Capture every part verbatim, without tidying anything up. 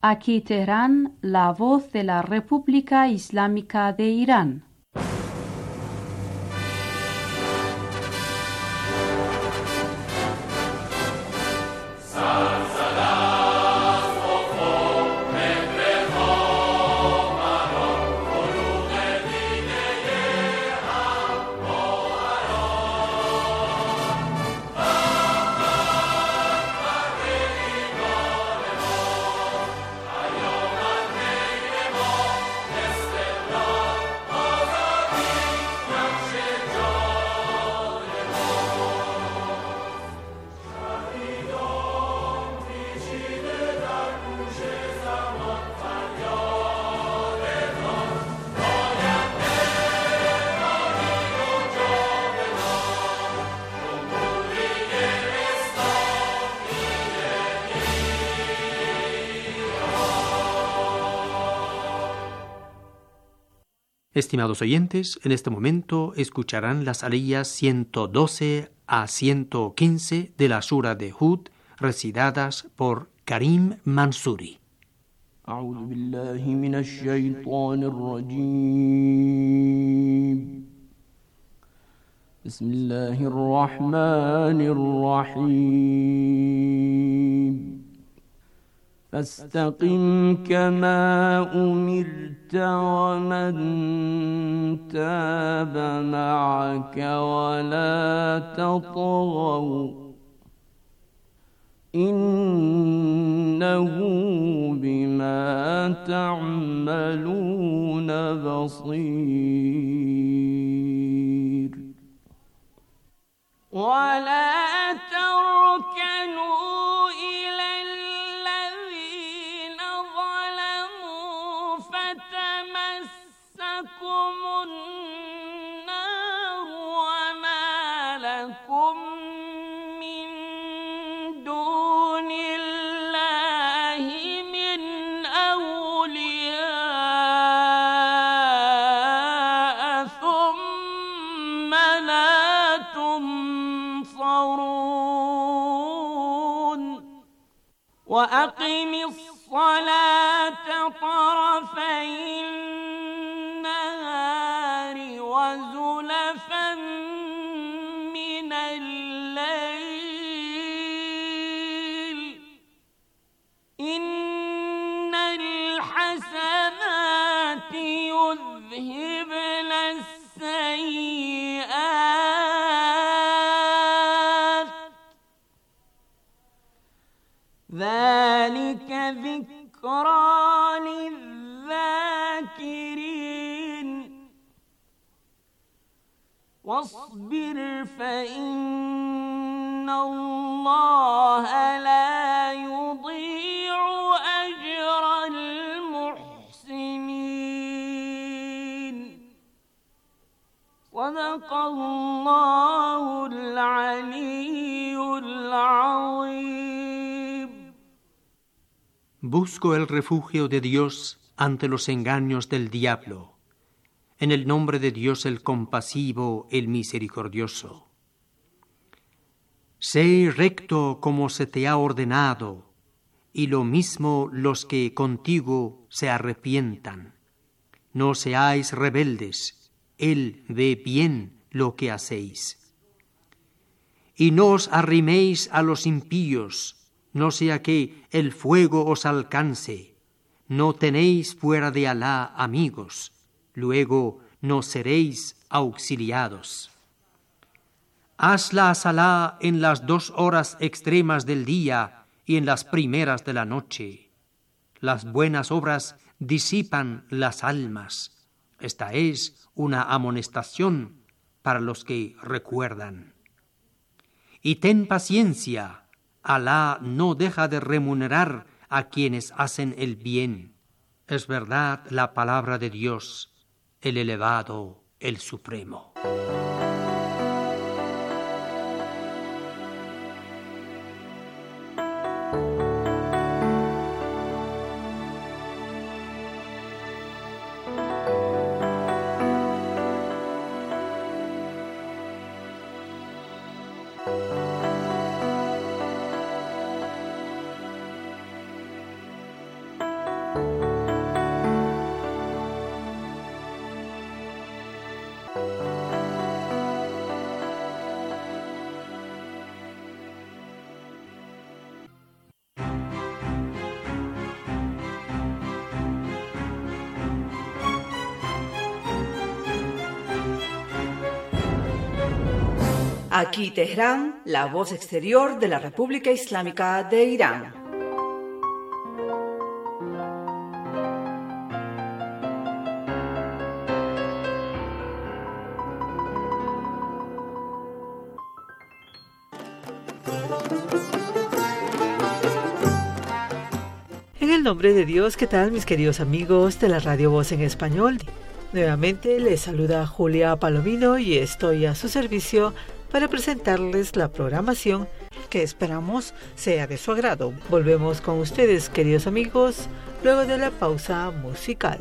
Aquí Teherán, la voz de la República Islámica de Irán. Estimados oyentes, en este momento escucharán las aliyas ciento doce a ciento quince de la Sura de Hud, recitadas por Karim Mansuri. أعوذ بالله من الشيطان الرجيم بسم الله الرحمن الرحيم فاستقم كما أمرت ومن تاب معك ولا تطغوا إنه بما تعملون بصير ولا تركنوا إلى الذين ظلموا فتمسكم النار وما لكم من دون الله من أولياء ثم لا تنصرون وأقم الصلاة طرفي النهار وزلفا من الليل إن الحسنات يذهبن السيئات ذلك ذكرى للذاكرين واصبر فإن الله لا يضيع أجر المحسنين صدق الله العلي العظيم. Busco el refugio de Dios ante los engaños del diablo. En el nombre de Dios el compasivo, el misericordioso. Sé recto como se te ha ordenado, y lo mismo los que contigo se arrepientan. No seáis rebeldes, Él ve bien lo que hacéis. Y no os arriméis a los impíos, no sea que el fuego os alcance. No tenéis fuera de Alá amigos, luego no seréis auxiliados. Haz la salá en las dos horas extremas del día y en las primeras de la noche. Las buenas obras disipan las almas. Esta es una amonestación para los que recuerdan. Y ten paciencia, Alá no deja de remunerar a quienes hacen el bien. Es verdad la palabra de Dios, el elevado, el supremo. Aquí Teherán, la voz exterior de la República Islámica de Irán. En el nombre de Dios, ¿qué tal mis queridos amigos de la Radio Voz en Español? Nuevamente les saluda Julia Palomino y estoy a su servicio para presentarles la programación que esperamos sea de su agrado. Volvemos con ustedes, queridos amigos, luego de la pausa musical.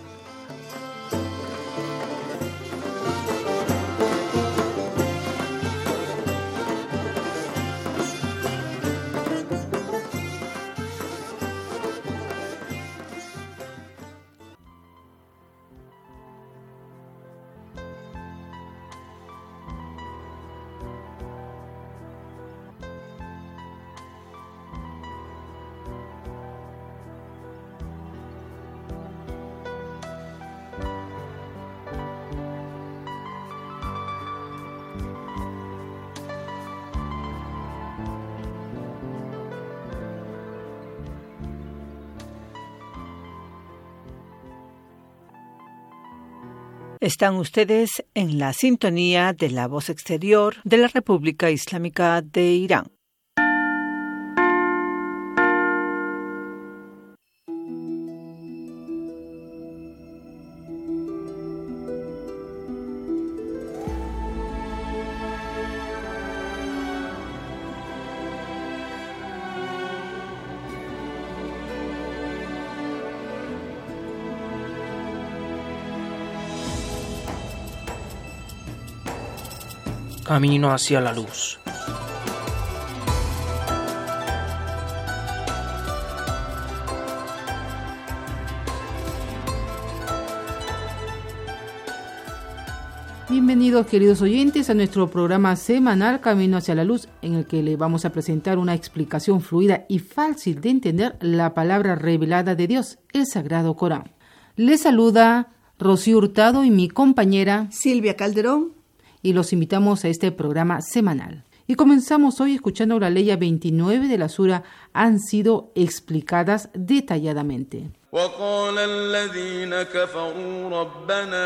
Están ustedes en la sintonía de la voz exterior de la República Islámica de Irán. Camino hacia la luz. Bienvenidos, queridos oyentes, a nuestro programa semanal Camino hacia la Luz, en el que le vamos a presentar una explicación fluida y fácil de entender la palabra revelada de Dios, el Sagrado Corán. Les saluda Rocío Hurtado y mi compañera Silvia Calderón, y los invitamos a este programa semanal. Y comenzamos hoy escuchando la ley veintinueve de la sura Han sido explicadas detalladamente. وقال الذين كفروا ربنا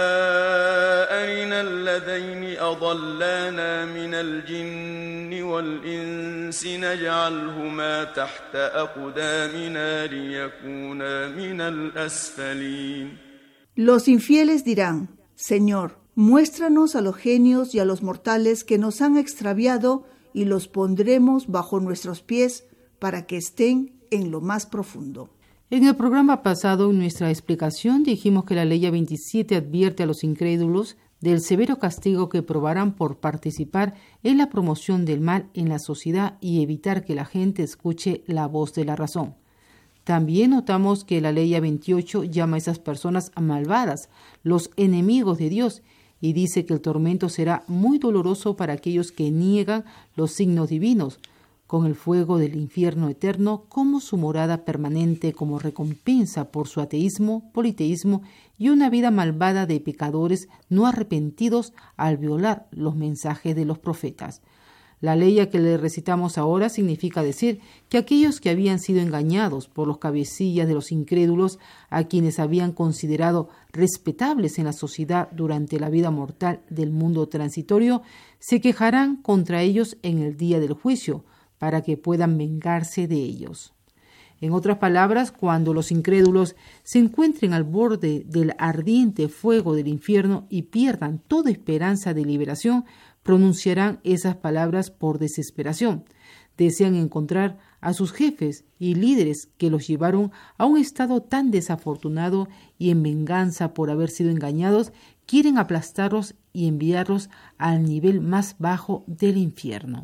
أرنا الذين أضلانا من الجن والإنس نجعلهما تحت أقدامنا ليكونا من الأسفلين. Los infieles dirán: Señor, muéstranos a los genios y a los mortales que nos han extraviado y los pondremos bajo nuestros pies para que estén en lo más profundo. En el programa pasado, en nuestra explicación, dijimos que la ley veintisiete advierte a los incrédulos del severo castigo que probarán por participar en la promoción del mal en la sociedad y evitar que la gente escuche la voz de la razón. También notamos que la ley veintiocho llama a esas personas malvadas, los enemigos de Dios, y dice que el tormento será muy doloroso para aquellos que niegan los signos divinos, con el fuego del infierno eterno como su morada permanente como recompensa por su ateísmo, politeísmo y una vida malvada de pecadores no arrepentidos al violar los mensajes de los profetas. La ley que le recitamos ahora significa decir que aquellos que habían sido engañados por los cabecillas de los incrédulos, a quienes habían considerado respetables en la sociedad durante la vida mortal del mundo transitorio, se quejarán contra ellos en el día del juicio, para que puedan vengarse de ellos. En otras palabras, cuando los incrédulos se encuentren al borde del ardiente fuego del infierno y pierdan toda esperanza de liberación, pronunciarán esas palabras por desesperación. Desean encontrar a sus jefes y líderes que los llevaron a un estado tan desafortunado y en venganza por haber sido engañados, quieren aplastarlos y enviarlos al nivel más bajo del infierno.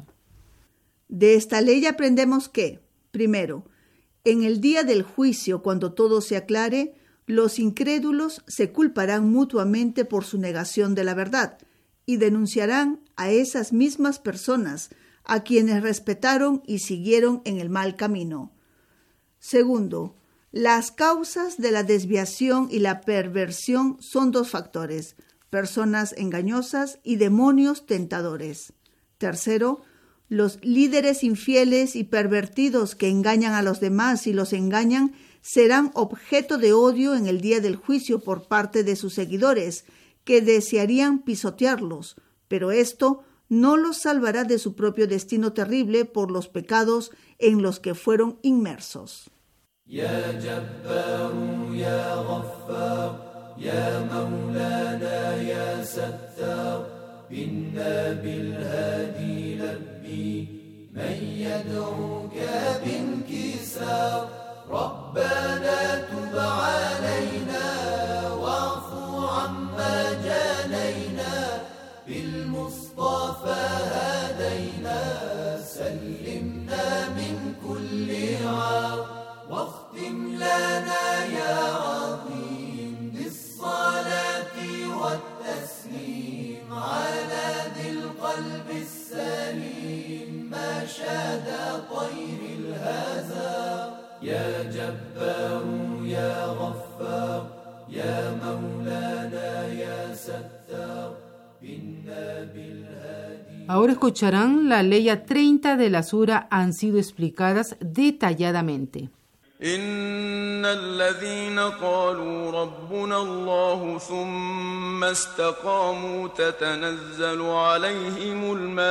De esta ley aprendemos que, primero, en el día del juicio, cuando todo se aclare, los incrédulos se culparán mutuamente por su negación de la verdad y denunciarán a esas mismas personas a quienes respetaron y siguieron en el mal camino. Segundo, las causas de la desviación y la perversión son dos factores: personas engañosas y demonios tentadores. Tercero, los líderes infieles y pervertidos que engañan a los demás y los engañan serán objeto de odio en el día del juicio por parte de sus seguidores, que desearían pisotearlos, pero esto no los salvará de su propio destino terrible por los pecados en los que fueron inmersos. Ya Jabbaru, ya Ghaffar, ya Maulana, ya Sattar, binna bil hadi labbi, man yad'uka bin kisar, Rabbana tub alayna, wa'fu amma janayna, bil Mustafa hadayna, sallimna min kulli 'ar. واختم لنا يا عظيم بالصلاة والتسليم على ذي القلب السليم ما شاد طير الهزا يا جبار يا غفار يا مولانا يا ستار بنا بالهادي. Ahora escucharán la ley treinta de la sura, han sido explicadas detalladamente. إن الذين قالوا ربنا الله ثم استقاموا تتنزل عليهم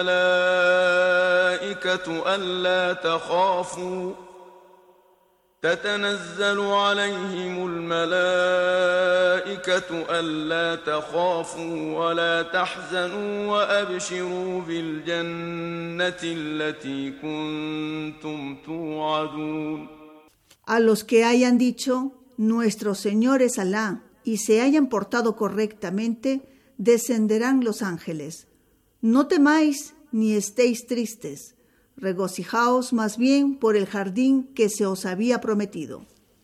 الملائكة ألا تخافوا تتنزل عليهم الملائكة ألا تخافوا ولا تحزنوا وأبشروا بالجنة التي كنتم توعدون. A los que hayan dicho, nuestro Señor es Alá, y se hayan portado correctamente, descenderán los ángeles. No temáis ni estéis tristes, regocijaos más bien por el jardín que se os había prometido.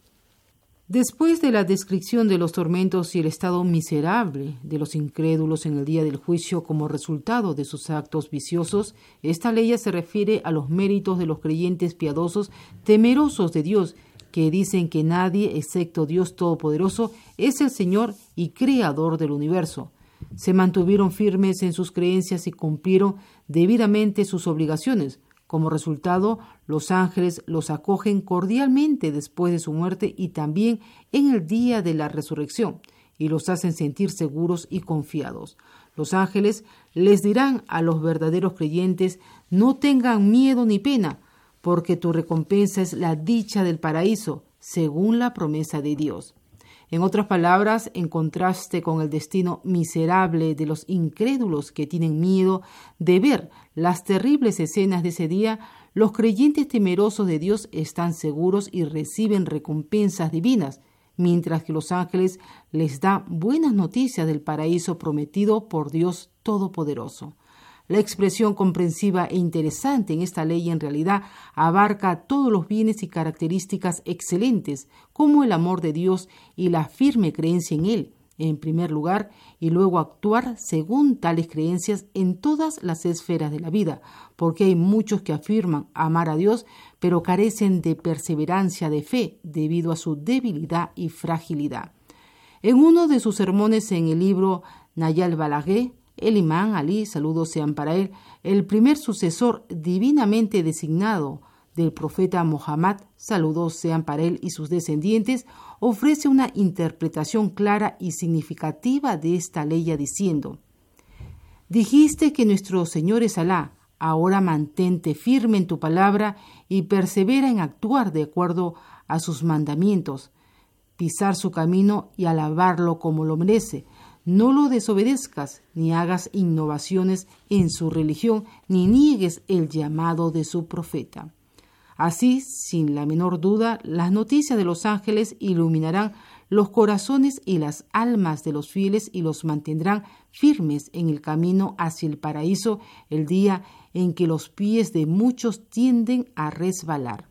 Después de la descripción de los tormentos y el estado miserable de los incrédulos en el día del juicio como resultado de sus actos viciosos, esta ley se refiere a los méritos de los creyentes piadosos temerosos de Dios, que dicen que nadie, excepto Dios Todopoderoso, es el Señor y Creador del universo. Se mantuvieron firmes en sus creencias y cumplieron debidamente sus obligaciones. Como resultado, los ángeles los acogen cordialmente después de su muerte y también en el día de la resurrección, y los hacen sentir seguros y confiados. Los ángeles les dirán a los verdaderos creyentes: no tengan miedo ni pena, porque tu recompensa es la dicha del paraíso, según la promesa de Dios. En otras palabras, en contraste con el destino miserable de los incrédulos que tienen miedo de ver las terribles escenas de ese día, los creyentes temerosos de Dios están seguros y reciben recompensas divinas, mientras que los ángeles les dan buenas noticias del paraíso prometido por Dios Todopoderoso. La expresión comprensiva e interesante en esta ley en realidad abarca todos los bienes y características excelentes, como el amor de Dios y la firme creencia en Él, en primer lugar, y luego actuar según tales creencias en todas las esferas de la vida, porque hay muchos que afirman amar a Dios, pero carecen de perseverancia de fe debido a su debilidad y fragilidad. En uno de sus sermones en el libro Nayal Balaghe, el imán Ali, saludos sean para él, el primer sucesor divinamente designado del profeta Muhammad, saludos sean para él y sus descendientes, ofrece una interpretación clara y significativa de esta ley diciendo: dijiste que nuestro Señor es Alá, ahora mantente firme en tu palabra y persevera en actuar de acuerdo a sus mandamientos, pisar su camino y alabarlo como lo merece. No lo desobedezcas, ni hagas innovaciones en su religión, ni niegues el llamado de su profeta. Así, sin la menor duda, las noticias de los ángeles iluminarán los corazones y las almas de los fieles y los mantendrán firmes en el camino hacia el paraíso el día en que los pies de muchos tienden a resbalar.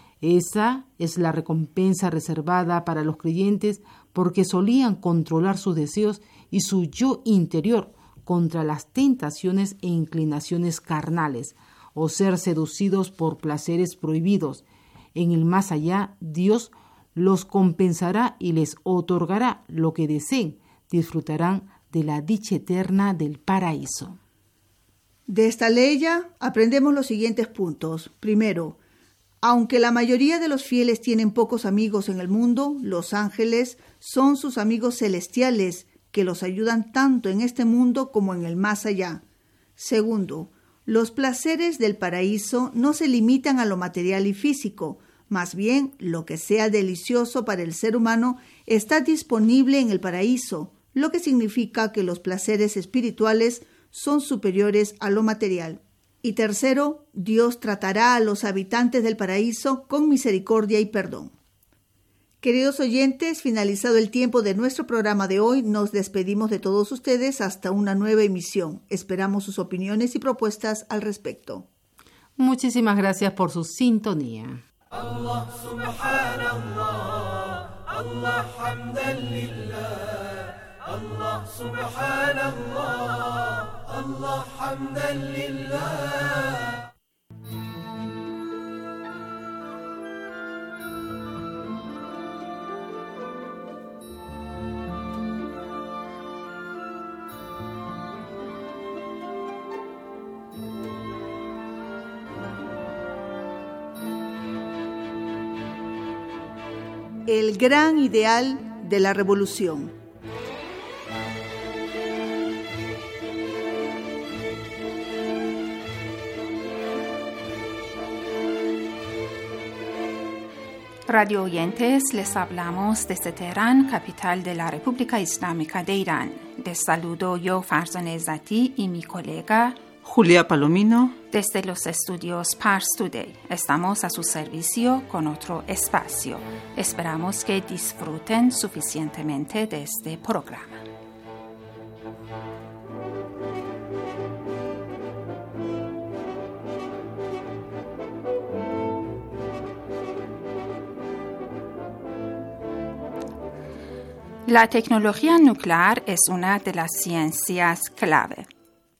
Esa es la recompensa reservada para los creyentes porque solían controlar sus deseos y su yo interior contra las tentaciones e inclinaciones carnales, o ser seducidos por placeres prohibidos. En el más allá, Dios los compensará y les otorgará lo que deseen. Disfrutarán de la dicha eterna del paraíso. De esta ley ya aprendemos los siguientes puntos. Primero, aunque la mayoría de los fieles tienen pocos amigos en el mundo, los ángeles son sus amigos celestiales que los ayudan tanto en este mundo como en el más allá. Segundo, los placeres del paraíso no se limitan a lo material y físico, más bien lo que sea delicioso para el ser humano está disponible en el paraíso, lo que significa que los placeres espirituales son superiores a lo material. Y tercero, Dios tratará a los habitantes del paraíso con misericordia y perdón. Queridos oyentes, finalizado el tiempo de nuestro programa de hoy, nos despedimos de todos ustedes hasta una nueva emisión. Esperamos sus opiniones y propuestas al respecto. Muchísimas gracias por su sintonía. Allah subhanallah, Allah hamdan lillah, Allah subhanallah, Allah hamdan lillah. El gran ideal de la revolución. Radio oyentes, les hablamos desde Teherán, capital de la República Islámica de Irán. Les saludo yo, Farzaneh Zati, y mi colega Julia Palomino, desde los estudios Pars Today. Estamos a su servicio con otro espacio. Esperamos que disfruten suficientemente de este programa. La tecnología nuclear es una de las ciencias clave.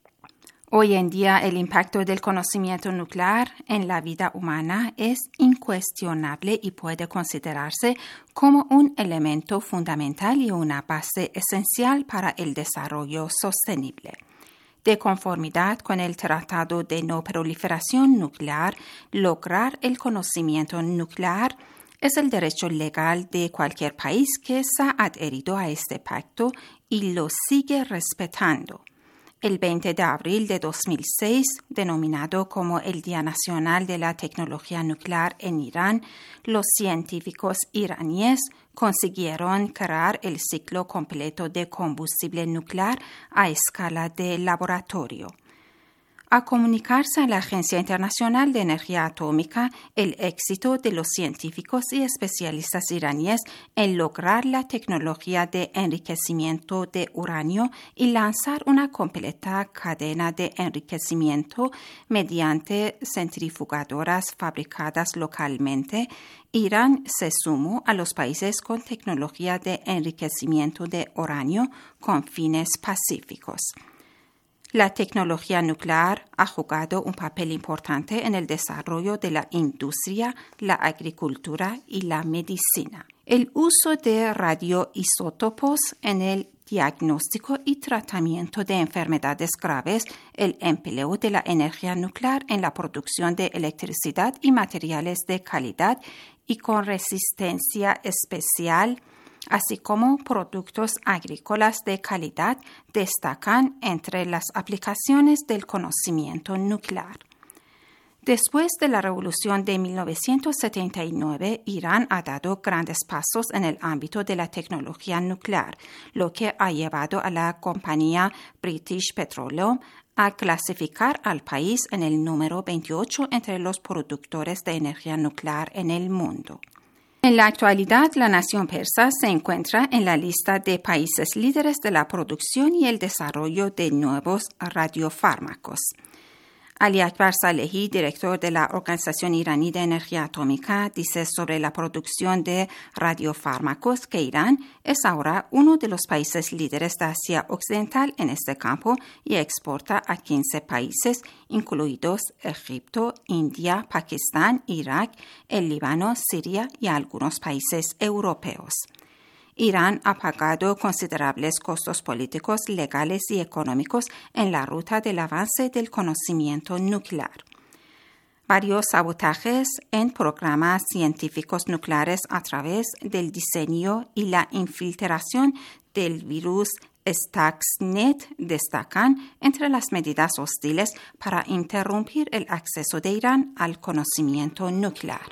Hoy en día, el impacto del conocimiento nuclear en la vida humana es incuestionable y puede considerarse como un elemento fundamental y una base esencial para el desarrollo sostenible. De conformidad con el Tratado de No Proliferación Nuclear, lograr el conocimiento nuclear es el derecho legal de cualquier país que se ha adherido a este pacto y lo sigue respetando. El veinte de abril de dos mil seis, denominado como el Día Nacional de la Tecnología Nuclear en Irán, los científicos iraníes consiguieron crear el ciclo completo de combustible nuclear a escala de laboratorio. A comunicarse a la Agencia Internacional de Energía Atómica el éxito de los científicos y especialistas iraníes en lograr la tecnología de enriquecimiento de uranio y lanzar una completa cadena de enriquecimiento mediante centrifugadoras fabricadas localmente, Irán se sumó a los países con tecnología de enriquecimiento de uranio con fines pacíficos. La tecnología nuclear ha jugado un papel importante en el desarrollo de la industria, la agricultura y la medicina. El uso de radioisótopos en el diagnóstico y tratamiento de enfermedades graves, el empleo de la energía nuclear en la producción de electricidad y materiales de calidad y con resistencia especial, así como productos agrícolas de calidad, destacan entre las aplicaciones del conocimiento nuclear. Después de la Revolución de mil novecientos setenta y nueve, Irán ha dado grandes pasos en el ámbito de la tecnología nuclear, lo que ha llevado a la compañía British Petroleum a clasificar al país en el número veintiocho entre los productores de energía nuclear en el mundo. En la actualidad, la nación persa se encuentra en la lista de países líderes de la producción y el desarrollo de nuevos radiofármacos. Ali Akbar Salehi, director de la Organización Iraní de Energía Atómica, dice sobre la producción de radiofármacos que Irán es ahora uno de los países líderes de Asia Occidental en este campo y exporta a quince países, incluidos Egipto, India, Pakistán, Irak, el Líbano, Siria y algunos países europeos. Irán ha pagado considerables costos políticos, legales y económicos en la ruta del avance del conocimiento nuclear. Varios sabotajes en programas científicos nucleares a través del diseño y la infiltración del virus Stuxnet destacan entre las medidas hostiles para interrumpir el acceso de Irán al conocimiento nuclear.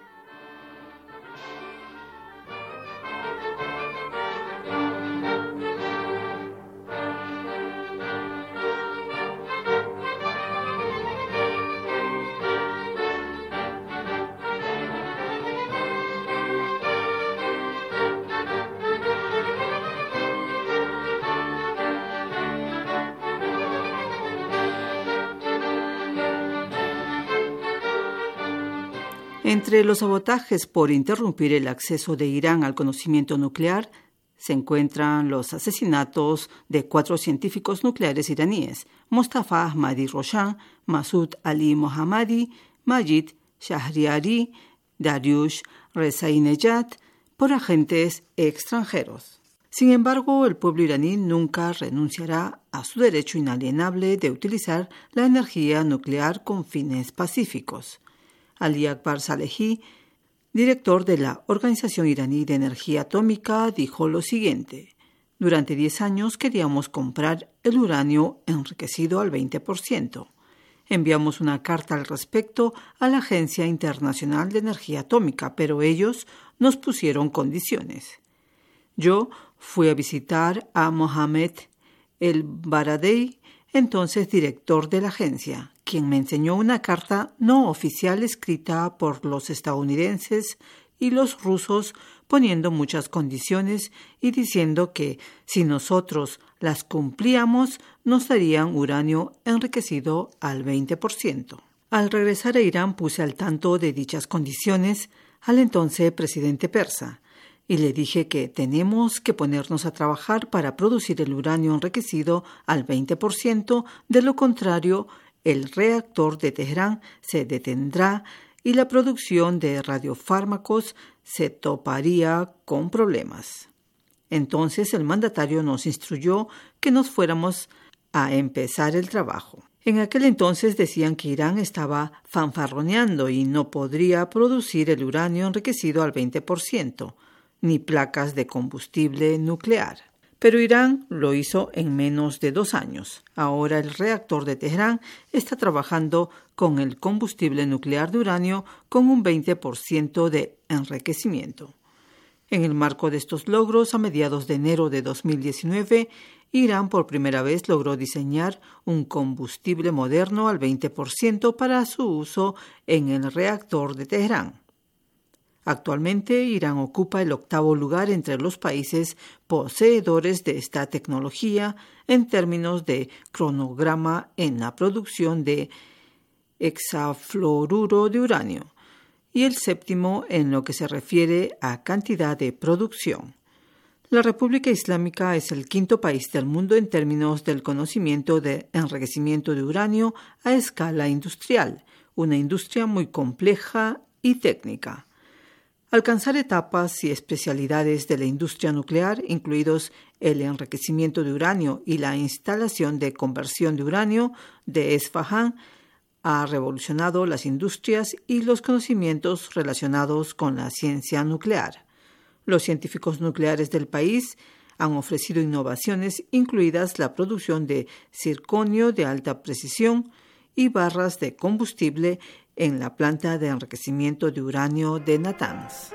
Entre los sabotajes por interrumpir el acceso de Irán al conocimiento nuclear se encuentran los asesinatos de cuatro científicos nucleares iraníes, Mostafa Ahmadi Roshan, Masoud Ali Mohammadi, Majid Shahriari, Dariush Rezaeinejad, por agentes extranjeros. Sin embargo, el pueblo iraní nunca renunciará a su derecho inalienable de utilizar la energía nuclear con fines pacíficos. Ali Akbar Salehi, director de la Organización Iraní de Energía Atómica, dijo lo siguiente: durante diez años queríamos comprar el uranio enriquecido al veinte por ciento. Enviamos una carta al respecto a la Agencia Internacional de Energía Atómica, pero ellos nos pusieron condiciones. Yo fui a visitar a Mohammed el-Baradei, entonces director de la agencia, quien me enseñó una carta no oficial escrita por los estadounidenses y los rusos, poniendo muchas condiciones y diciendo que si nosotros las cumplíamos nos darían uranio enriquecido al veinte por ciento. Al regresar a Irán puse al tanto de dichas condiciones al entonces presidente persa y le dije que tenemos que ponernos a trabajar para producir el uranio enriquecido al veinte por ciento, de lo contrario el reactor de Teherán se detendrá y la producción de radiofármacos se toparía con problemas. Entonces el mandatario nos instruyó que nos fuéramos a empezar el trabajo. En aquel entonces decían que Irán estaba fanfarroneando y no podría producir el uranio enriquecido al veinte por ciento, ni placas de combustible nuclear. Pero Irán lo hizo en menos de dos años. Ahora el reactor de Teherán está trabajando con el combustible nuclear de uranio con un veinte por ciento de enriquecimiento. En el marco de estos logros, a mediados de enero de dos mil diecinueve, Irán por primera vez logró diseñar un combustible moderno al veinte por ciento para su uso en el reactor de Teherán. Actualmente, Irán ocupa el octavo lugar entre los países poseedores de esta tecnología en términos de cronograma en la producción de hexafluoruro de uranio y el séptimo en lo que se refiere a cantidad de producción. La República Islámica es el quinto país del mundo en términos del conocimiento de enriquecimiento de uranio a escala industrial, una industria muy compleja y técnica. Alcanzar etapas y especialidades de la industria nuclear, incluidos el enriquecimiento de uranio y la instalación de conversión de uranio de Esfahán, ha revolucionado las industrias y los conocimientos relacionados con la ciencia nuclear. Los científicos nucleares del país han ofrecido innovaciones, incluidas la producción de circonio de alta precisión y barras de combustible en la planta de enriquecimiento de uranio de Natanz.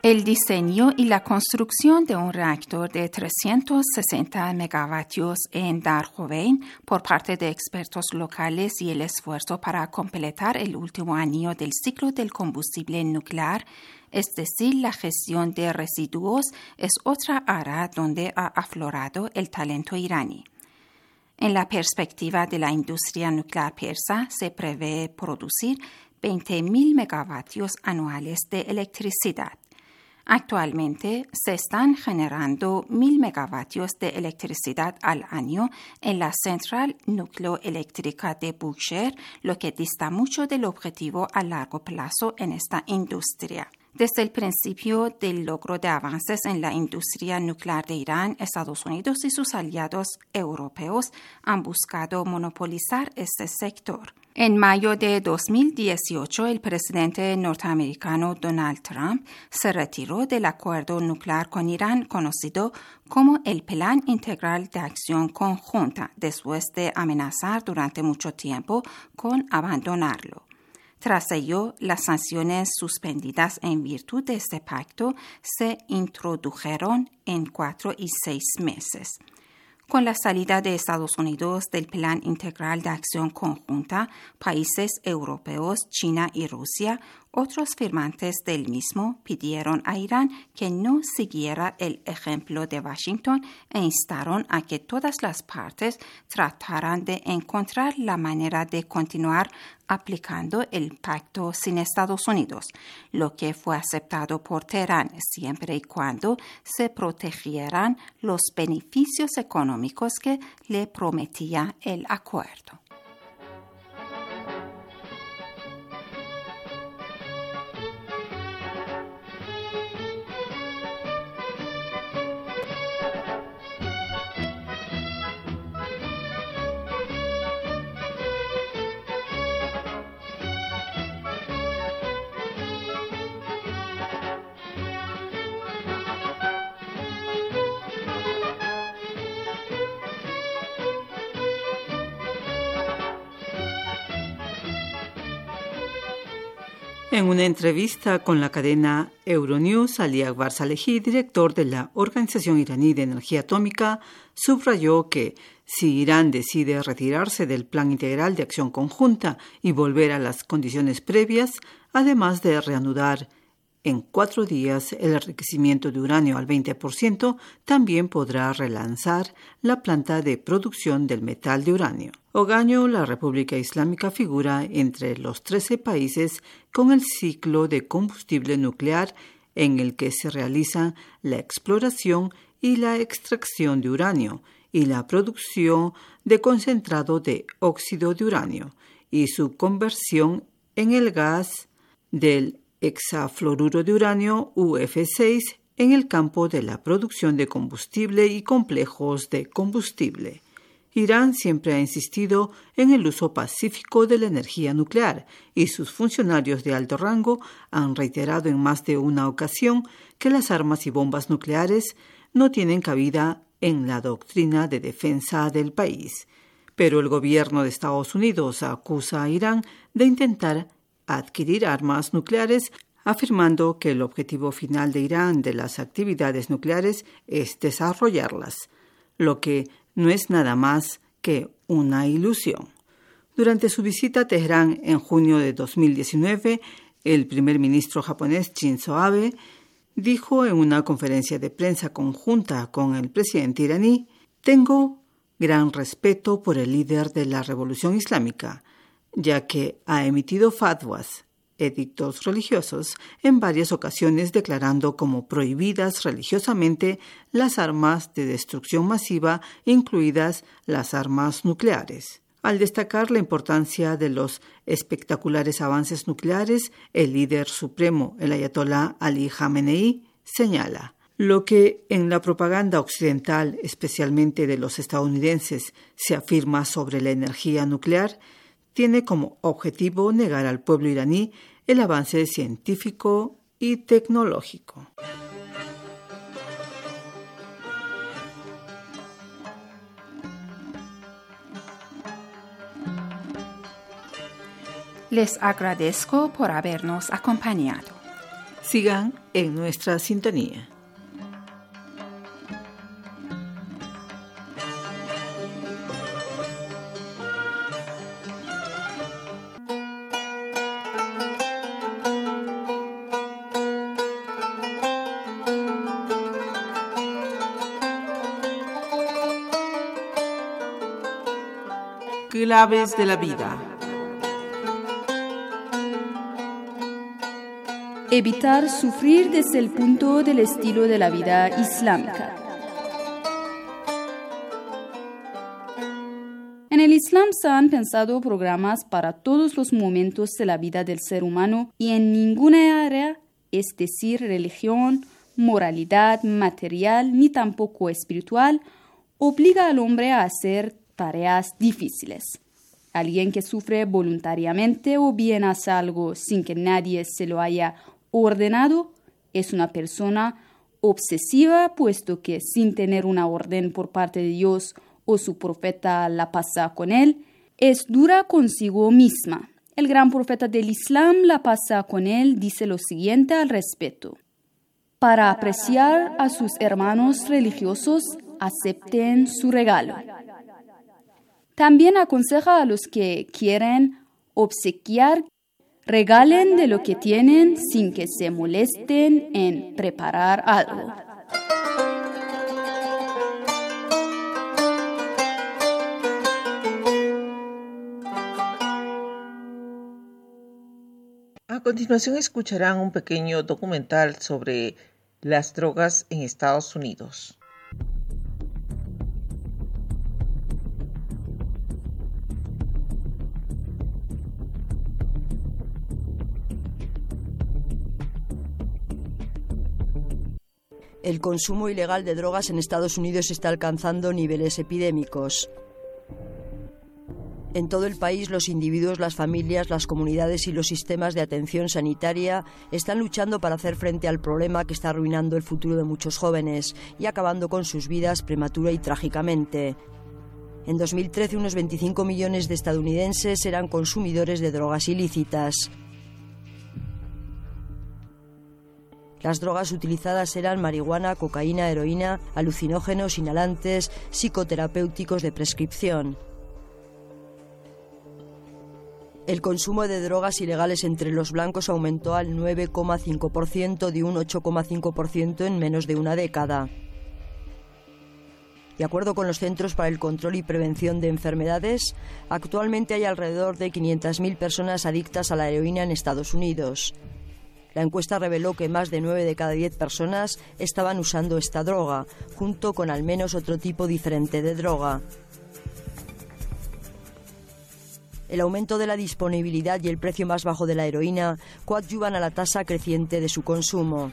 El diseño y la construcción de un reactor de trescientos sesenta megavatios en Darhovein por parte de expertos locales y el esfuerzo para completar el último anillo del ciclo del combustible nuclear, es decir, la gestión de residuos, es otra área donde ha aflorado el talento iraní. En la perspectiva de la industria nuclear persa, se prevé producir veinte mil megavatios anuales de electricidad. Actualmente se están generando mil megavatios de electricidad al año en la central nucleoeléctrica de Bushehr, lo que dista mucho del objetivo a largo plazo en esta industria. Desde el principio del logro de avances en la industria nuclear de Irán, Estados Unidos y sus aliados europeos han buscado monopolizar este sector. En mayo de dos mil dieciocho, el presidente norteamericano Donald Trump se retiró del acuerdo nuclear con Irán, conocido como el Plan Integral de Acción Conjunta, después de amenazar durante mucho tiempo con abandonarlo. Tras ello, las sanciones suspendidas en virtud de este pacto se introdujeron en cuatro y seis meses. Con la salida de Estados Unidos del Plan Integral de Acción Conjunta, países europeos, China y Rusia, otros firmantes del mismo, pidieron a Irán que no siguiera el ejemplo de Washington e instaron a que todas las partes trataran de encontrar la manera de continuar aplicando el pacto sin Estados Unidos, lo que fue aceptado por Teherán siempre y cuando se protegieran los beneficios económicos que le prometía el acuerdo. En una entrevista con la cadena Euronews, Ali Akbar Salehi, director de la Organización Iraní de Energía Atómica, subrayó que si Irán decide retirarse del Plan Integral de Acción Conjunta y volver a las condiciones previas, además de reanudar en cuatro días el enriquecimiento de uranio al veinte por ciento, también podrá relanzar la planta de producción del metal de uranio. Ogaño, la República Islámica figura entre los trece países con el ciclo de combustible nuclear en el que se realiza la exploración y la extracción de uranio y la producción de concentrado de óxido de uranio y su conversión en el gas del hexafluoruro de uranio U F seis en el campo de la producción de combustible y complejos de combustible. Irán siempre ha insistido en el uso pacífico de la energía nuclear y sus funcionarios de alto rango han reiterado en más de una ocasión que las armas y bombas nucleares no tienen cabida en la doctrina de defensa del país. Pero el gobierno de Estados Unidos acusa a Irán de intentar adquirir armas nucleares, afirmando que el objetivo final de Irán de las actividades nucleares es desarrollarlas, lo que no es nada más que una ilusión. Durante su visita a Teherán en junio de dos mil diecinueve, el primer ministro japonés Shinzo Abe dijo en una conferencia de prensa conjunta con el presidente iraní: «Tengo gran respeto por el líder de la Revolución Islámica, ya que ha emitido fatwas, edictos religiosos, en varias ocasiones declarando como prohibidas religiosamente las armas de destrucción masiva, incluidas las armas nucleares». Al destacar la importancia de los espectaculares avances nucleares, el líder supremo, el ayatolá Ali Jamenei, señala: «Lo que en la propaganda occidental, especialmente de los estadounidenses, se afirma sobre la energía nuclear, tiene como objetivo negar al pueblo iraní el avance científico y tecnológico». Les agradezco por habernos acompañado. Sigan en nuestra sintonía. Claves de la vida. Evitar sufrir desde el punto del estilo de la vida islámica. En el Islam se han pensado programas para todos los momentos de la vida del ser humano y en ninguna área, es decir, religión, moralidad, material, ni tampoco espiritual, obliga al hombre a hacer tareas difíciles. Alguien que sufre voluntariamente o bien hace algo sin que nadie se lo haya ordenado es una persona obsesiva, puesto que sin tener una orden por parte de Dios o su profeta la pasa con él, es dura consigo misma. El gran profeta del Islam la pasa con él dice lo siguiente al respecto: para apreciar a sus hermanos religiosos, acepten su regalo. También aconseja a los que quieren obsequiar, regalen de lo que tienen sin que se molesten en preparar algo. A continuación escucharán un pequeño documental sobre las drogas en Estados Unidos. El consumo ilegal de drogas en Estados Unidos está alcanzando niveles epidémicos. En todo el país, los individuos, las familias, las comunidades y los sistemas de atención sanitaria están luchando para hacer frente al problema que está arruinando el futuro de muchos jóvenes y acabando con sus vidas prematura y trágicamente. En dos mil trece, unos veinticinco millones de estadounidenses eran consumidores de drogas ilícitas. Las drogas utilizadas eran marihuana, cocaína, heroína, alucinógenos, inhalantes, psicoterapéuticos de prescripción. El consumo de drogas ilegales entre los blancos aumentó al nueve coma cinco por ciento de un ocho coma cinco por ciento en menos de una década. De acuerdo con los Centros para el Control y Prevención de Enfermedades, actualmente hay alrededor de quinientas mil personas adictas a la heroína en Estados Unidos. La encuesta reveló que más de nueve de cada diez personas estaban usando esta droga, junto con al menos otro tipo diferente de droga. El aumento de la disponibilidad y el precio más bajo de la heroína coadyuvan a la tasa creciente de su consumo.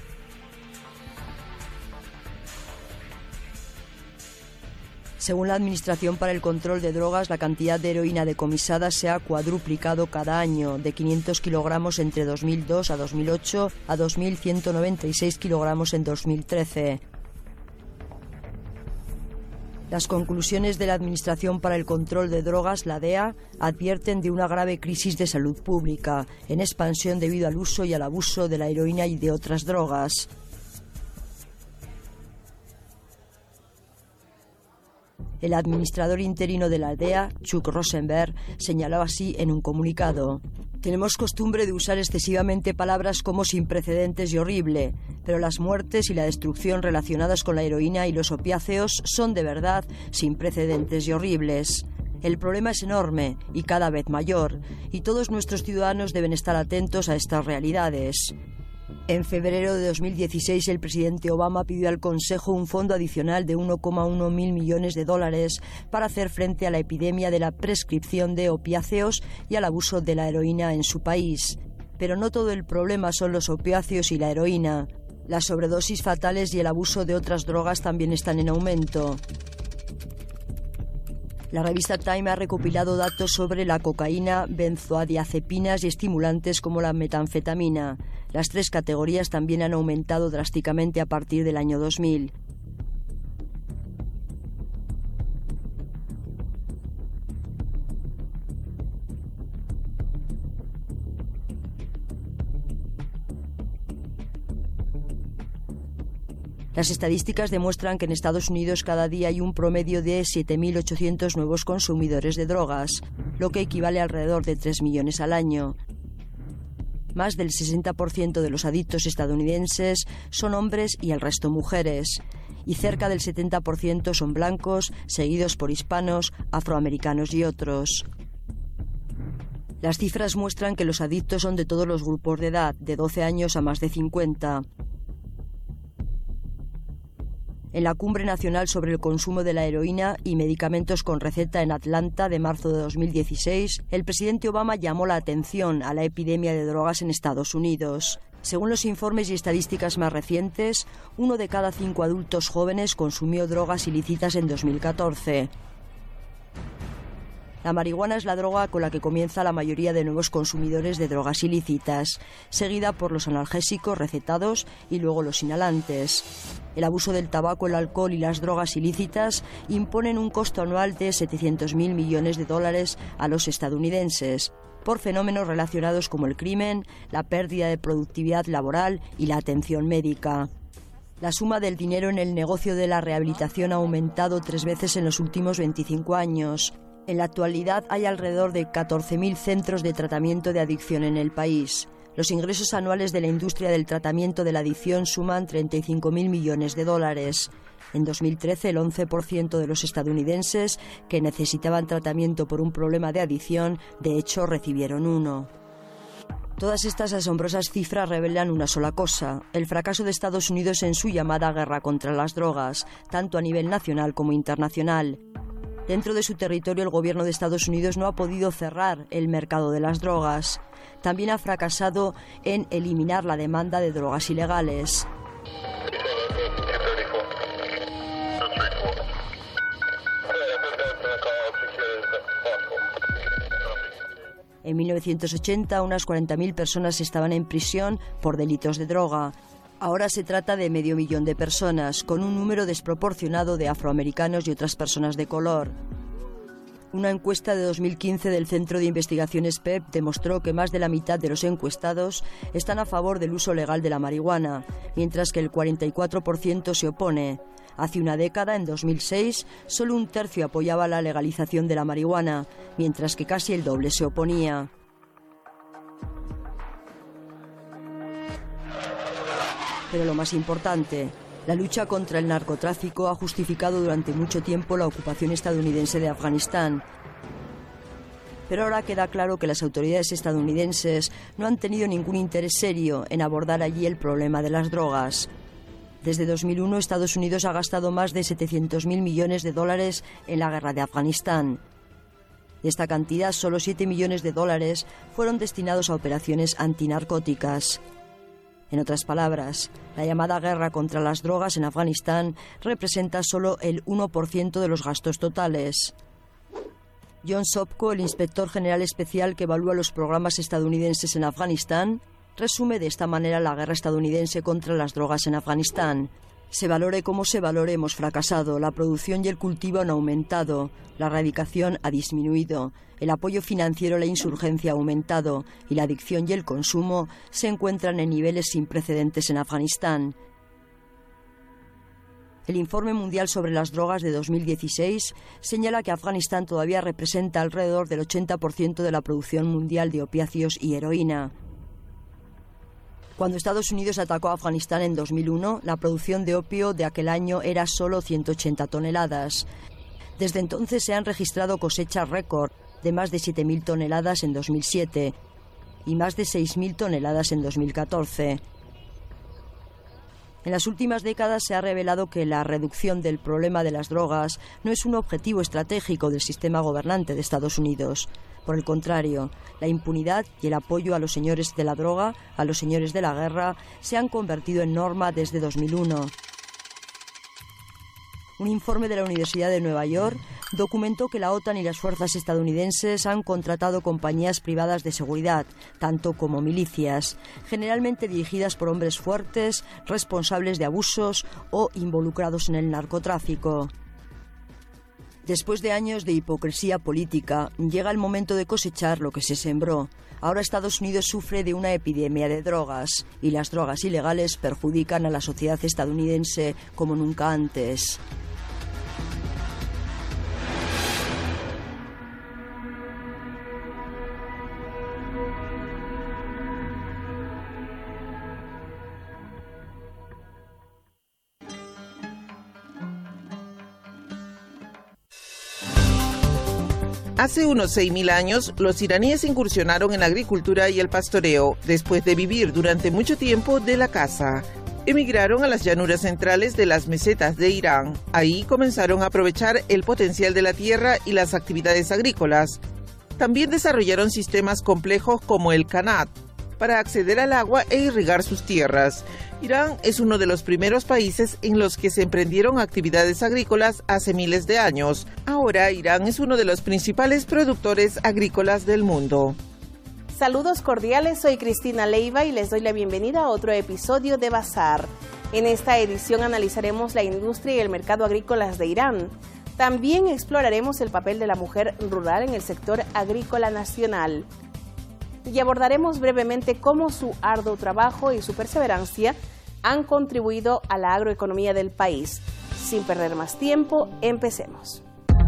Según la Administración para el Control de Drogas, la cantidad de heroína decomisada se ha cuadruplicado cada año, de quinientos kilogramos entre dos mil dos a dos mil ocho a dos mil ciento noventa y seis kilogramos en dos mil trece. Las conclusiones de la Administración para el Control de Drogas, la D E A, advierten de una grave crisis de salud pública, en expansión debido al uso y al abuso de la heroína y de otras drogas. El administrador interino de la D E A, Chuck Rosenberg, señaló así en un comunicado: tenemos costumbre de usar excesivamente palabras como sin precedentes y horrible, pero las muertes y la destrucción relacionadas con la heroína y los opiáceos son de verdad sin precedentes y horribles. El problema es enorme y cada vez mayor, y todos nuestros ciudadanos deben estar atentos a estas realidades. En febrero de dos mil dieciséis, el presidente Obama pidió al Consejo un fondo adicional de uno coma uno mil millones de dólares para hacer frente a la epidemia de la prescripción de opiáceos y al abuso de la heroína en su país. Pero no todo el problema son los opiáceos y la heroína. Las sobredosis fatales y el abuso de otras drogas también están en aumento. La revista Time ha recopilado datos sobre la cocaína, benzoadiazepinas y estimulantes como la metanfetamina. Las tres categorías también han aumentado drásticamente a partir del año dos mil. Las estadísticas demuestran que en Estados Unidos cada día hay un promedio de siete mil ochocientos nuevos consumidores de drogas, lo que equivale a alrededor de tres millones al año. Más del sesenta por ciento de los adictos estadounidenses son hombres y el resto mujeres, y cerca del setenta por ciento son blancos, seguidos por hispanos, afroamericanos y otros. Las cifras muestran que los adictos son de todos los grupos de edad, de doce años a más de cincuenta. En la Cumbre Nacional sobre el Consumo de la Heroína y Medicamentos con Receta en Atlanta de marzo de dos mil dieciséis, el presidente Obama llamó la atención a la epidemia de drogas en Estados Unidos. Según los informes y estadísticas más recientes, uno de cada cinco adultos jóvenes consumió drogas ilícitas en dos mil catorce. La marihuana es la droga con la que comienza la mayoría de nuevos consumidores de drogas ilícitas, seguida por los analgésicos recetados y luego los inhalantes. El abuso del tabaco, el alcohol y las drogas ilícitas imponen un costo anual de setecientos mil millones de dólares a los estadounidenses, por fenómenos relacionados como el crimen, la pérdida de productividad laboral y la atención médica. La suma del dinero en el negocio de la rehabilitación ha aumentado tres veces en los últimos veinticinco años. En la actualidad hay alrededor de catorce mil centros de tratamiento de adicción en el país. Los ingresos anuales de la industria del tratamiento de la adicción suman treinta y cinco mil millones de dólares. En dos mil trece, el once por ciento de los estadounidenses que necesitaban tratamiento por un problema de adicción, de hecho, recibieron uno. Todas estas asombrosas cifras revelan una sola cosa: el fracaso de Estados Unidos en su llamada guerra contra las drogas, tanto a nivel nacional como internacional. Dentro de su territorio, el gobierno de Estados Unidos no ha podido cerrar el mercado de las drogas. También ha fracasado en eliminar la demanda de drogas ilegales. En mil novecientos ochenta, unas cuarenta mil personas estaban en prisión por delitos de droga. Ahora se trata de medio millón de personas, con un número desproporcionado de afroamericanos y otras personas de color. Una encuesta de dos mil quince del Centro de Investigaciones P E P demostró que más de la mitad de los encuestados están a favor del uso legal de la marihuana, mientras que el cuarenta y cuatro por ciento se opone. Hace una década, en dos mil seis, solo un tercio apoyaba la legalización de la marihuana, mientras que casi el doble se oponía. Pero lo más importante, la lucha contra el narcotráfico ha justificado durante mucho tiempo la ocupación estadounidense de Afganistán. Pero ahora queda claro que las autoridades estadounidenses no han tenido ningún interés serio en abordar allí el problema de las drogas. Desde dos mil uno, Estados Unidos ha gastado más de setecientos mil millones de dólares en la guerra de Afganistán. De esta cantidad, solo siete millones de dólares fueron destinados a operaciones antinarcóticas. En otras palabras, la llamada guerra contra las drogas en Afganistán representa solo el uno por ciento de los gastos totales. John Sopko, el inspector general especial que evalúa los programas estadounidenses en Afganistán, resume de esta manera la guerra estadounidense contra las drogas en Afganistán. Se valore como se valore, hemos fracasado. La producción y el cultivo han aumentado. La erradicación ha disminuido. El apoyo financiero a la insurgencia ha aumentado. Y la adicción y el consumo se encuentran en niveles sin precedentes en Afganistán. El Informe Mundial sobre las Drogas de dos mil dieciséis señala que Afganistán todavía representa alrededor del ochenta por ciento de la producción mundial de opiáceos y heroína. Cuando Estados Unidos atacó a Afganistán en dos mil uno, la producción de opio de aquel año era solo ciento ochenta toneladas. Desde entonces se han registrado cosechas récord de más de siete mil toneladas en dos mil siete y más de seis mil toneladas en dos mil catorce. En las últimas décadas se ha revelado que la reducción del problema de las drogas no es un objetivo estratégico del sistema gobernante de Estados Unidos. Por el contrario, la impunidad y el apoyo a los señores de la droga, a los señores de la guerra, se han convertido en norma desde dos mil uno. Un informe de la Universidad de Nueva York documentó que la OTAN y las fuerzas estadounidenses han contratado compañías privadas de seguridad, tanto como milicias, generalmente dirigidas por hombres fuertes, responsables de abusos o involucrados en el narcotráfico. Después de años de hipocresía política, llega el momento de cosechar lo que se sembró. Ahora Estados Unidos sufre de una epidemia de drogas y las drogas ilegales perjudican a la sociedad estadounidense como nunca antes. Hace unos seis mil años, los iraníes incursionaron en la agricultura y el pastoreo, después de vivir durante mucho tiempo de la caza. Emigraron a las llanuras centrales de las mesetas de Irán. Ahí comenzaron a aprovechar el potencial de la tierra y las actividades agrícolas. También desarrollaron sistemas complejos como el Qanat, para acceder al agua e irrigar sus tierras. Irán es uno de los primeros países en los que se emprendieron actividades agrícolas hace miles de años. Ahora Irán es uno de los principales productores agrícolas del mundo. Saludos cordiales, soy Cristina Leiva y les doy la bienvenida a otro episodio de Bazar. En esta edición analizaremos la industria y el mercado agrícolas de Irán. También exploraremos el papel de la mujer rural en el sector agrícola nacional. Y abordaremos brevemente cómo su arduo trabajo y su perseverancia han contribuido a la agroeconomía del país. Sin perder más tiempo, empecemos.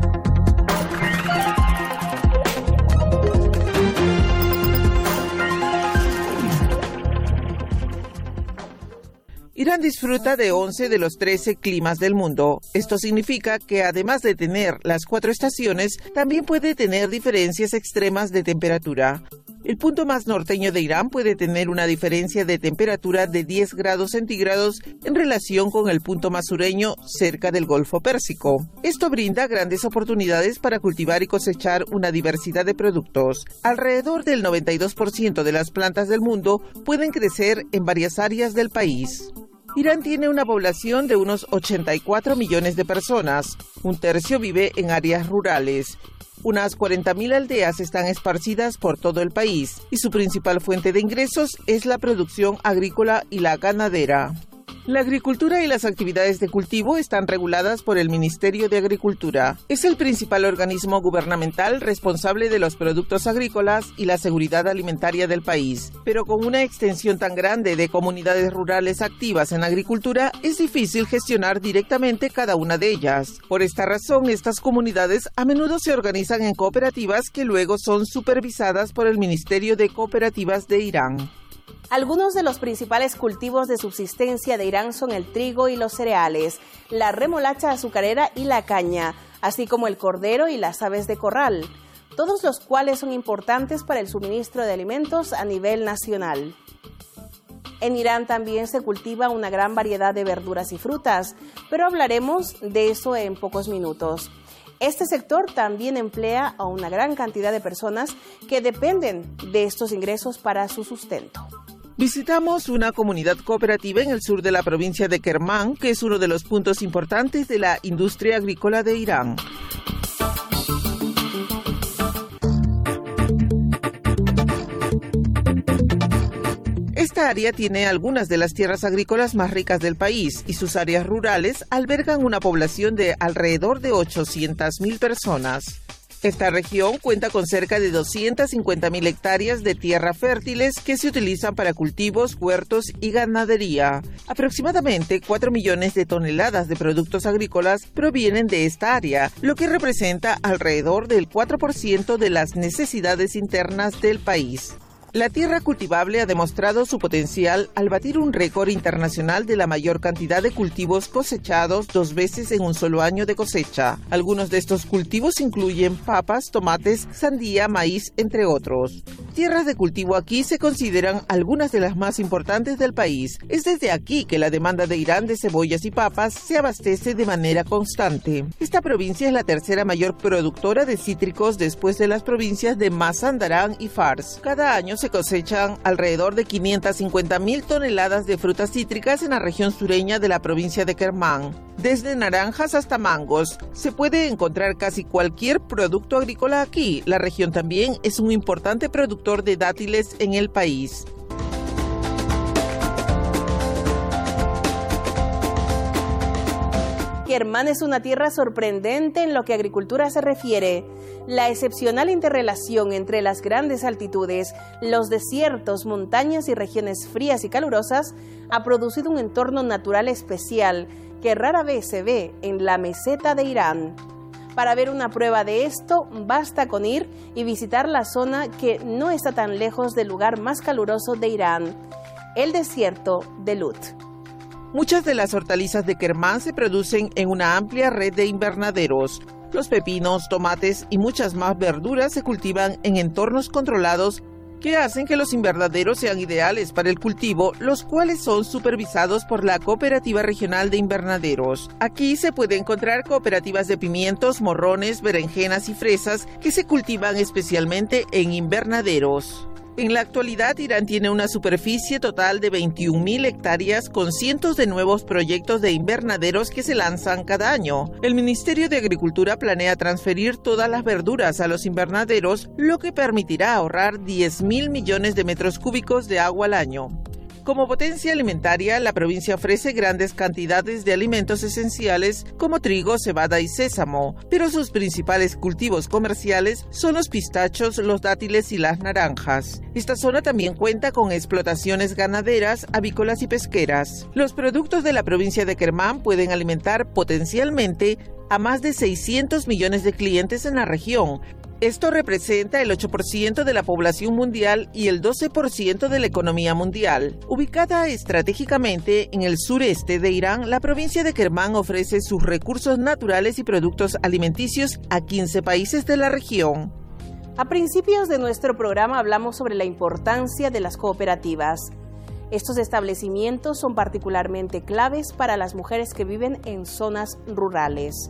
Irán disfruta de once de los trece climas del mundo. Esto significa que además de tener las cuatro estaciones, también puede tener diferencias extremas de temperatura. El punto más norteño de Irán puede tener una diferencia de temperatura de diez grados centígrados en relación con el punto más sureño cerca del Golfo Pérsico. Esto brinda grandes oportunidades para cultivar y cosechar una diversidad de productos. Alrededor del noventa y dos por ciento de las plantas del mundo pueden crecer en varias áreas del país. Irán tiene una población de unos ochenta y cuatro millones de personas. Un tercio vive en áreas rurales. Unas cuarenta mil aldeas están esparcidas por todo el país y su principal fuente de ingresos es la producción agrícola y la ganadera. La agricultura y las actividades de cultivo están reguladas por el Ministerio de Agricultura. Es el principal organismo gubernamental responsable de los productos agrícolas y la seguridad alimentaria del país. Pero con una extensión tan grande de comunidades rurales activas en agricultura, es difícil gestionar directamente cada una de ellas. Por esta razón, estas comunidades a menudo se organizan en cooperativas que luego son supervisadas por el Ministerio de Cooperativas de Irán. Algunos de los principales cultivos de subsistencia de Irán son el trigo y los cereales, la remolacha azucarera y la caña, así como el cordero y las aves de corral, todos los cuales son importantes para el suministro de alimentos a nivel nacional. En Irán también se cultiva una gran variedad de verduras y frutas, pero hablaremos de eso en pocos minutos. Este sector también emplea a una gran cantidad de personas que dependen de estos ingresos para su sustento. Visitamos una comunidad cooperativa en el sur de la provincia de Kermán, que es uno de los puntos importantes de la industria agrícola de Irán. Esta área tiene algunas de las tierras agrícolas más ricas del país y sus áreas rurales albergan una población de alrededor de ochocientas mil personas. Esta región cuenta con cerca de doscientas cincuenta mil hectáreas de tierra fértiles que se utilizan para cultivos, huertos y ganadería. Aproximadamente cuatro millones de toneladas de productos agrícolas provienen de esta área, lo que representa alrededor del cuatro por ciento de las necesidades internas del país. La tierra cultivable ha demostrado su potencial al batir un récord internacional de la mayor cantidad de cultivos cosechados dos veces en un solo año de cosecha. Algunos de estos cultivos incluyen papas, tomates, sandía, maíz, entre otros. Tierras de cultivo aquí se consideran algunas de las más importantes del país. Es desde aquí que la demanda de Irán de cebollas y papas se abastece de manera constante. Esta provincia es la tercera mayor productora de cítricos después de las provincias de Mazandarán y Fars. Cada año se cosechan alrededor de quinientas cincuenta mil toneladas de frutas cítricas en la región sureña de la provincia de Kermán. Desde naranjas hasta mangos, se puede encontrar casi cualquier producto agrícola aquí. La región también es un importante productor de dátiles en el país. Kermán es una tierra sorprendente en lo que a agricultura se refiere. La excepcional interrelación entre las grandes altitudes, los desiertos, montañas y regiones frías y calurosas ha producido un entorno natural especial que rara vez se ve en la meseta de Irán. Para ver una prueba de esto, basta con ir y visitar la zona que no está tan lejos del lugar más caluroso de Irán, el desierto de Lut. Muchas de las hortalizas de Kermán se producen en una amplia red de invernaderos. Los pepinos, tomates y muchas más verduras se cultivan en entornos controlados que hacen que los invernaderos sean ideales para el cultivo, los cuales son supervisados por la Cooperativa Regional de Invernaderos. Aquí se puede encontrar cooperativas de pimientos, morrones, berenjenas y fresas que se cultivan especialmente en invernaderos. En la actualidad, Irán tiene una superficie total de veintiún mil hectáreas con cientos de nuevos proyectos de invernaderos que se lanzan cada año. El Ministerio de Agricultura planea transferir todas las verduras a los invernaderos, lo que permitirá ahorrar diez mil millones de metros cúbicos de agua al año. Como potencia alimentaria, la provincia ofrece grandes cantidades de alimentos esenciales como trigo, cebada y sésamo, pero sus principales cultivos comerciales son los pistachos, los dátiles y las naranjas. Esta zona también cuenta con explotaciones ganaderas, avícolas y pesqueras. Los productos de la provincia de Kermán pueden alimentar potencialmente a más de seiscientos millones de clientes en la región. Esto representa el ocho por ciento de la población mundial y el doce por ciento de la economía mundial. Ubicada estratégicamente en el sureste de Irán, la provincia de Kermán ofrece sus recursos naturales y productos alimenticios a quince países de la región. A principios de nuestro programa hablamos sobre la importancia de las cooperativas. Estos establecimientos son particularmente claves para las mujeres que viven en zonas rurales.